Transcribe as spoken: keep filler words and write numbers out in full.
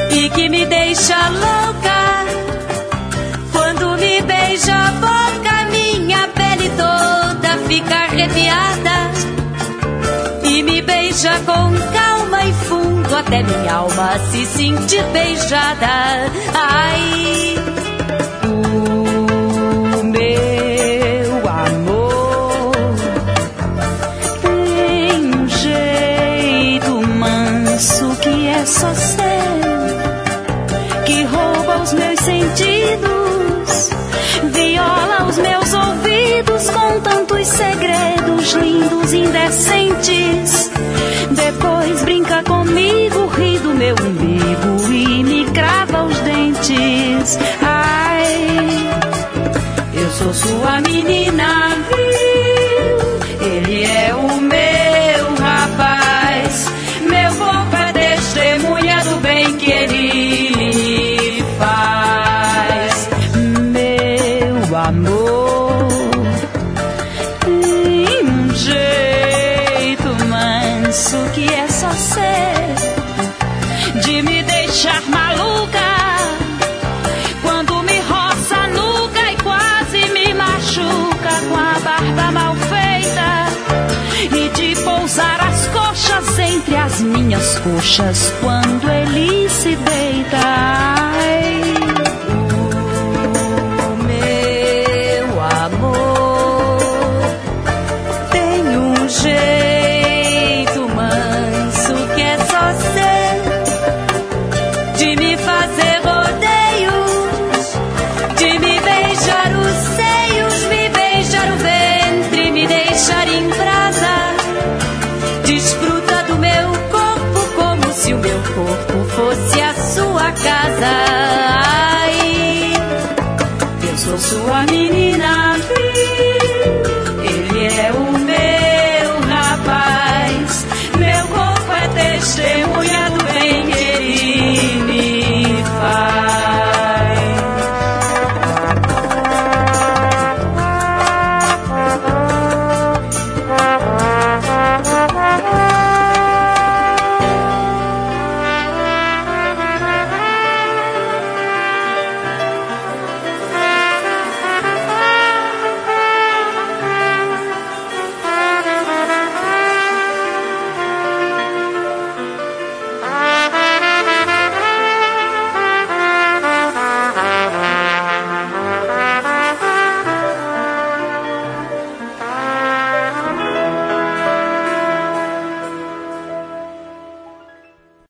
e que me deixa louca. Quando me beija a boca, minha pele toda fica arrepiada. E me beija com calma e fundo até minha alma se sentir beijada. Ai, o meu amor tem um jeito manso que é só seu, que rouba os meus sentidos, viola os meus ouvidos com tantos segredos lindos, indecentes. Depois brinca comigo, ri do meu umbigo e me crava os dentes. Ai, eu sou sua menina, viu? Ele é o meu rapaz. Meu corpo é testemunha do bem que ele faz. Meu amor tem um jeito manso que é só ser, de me deixar maluca. Quando me roça a nuca e quase me machuca com a barba mal feita, e de pousar as coxas entre as minhas coxas quando ele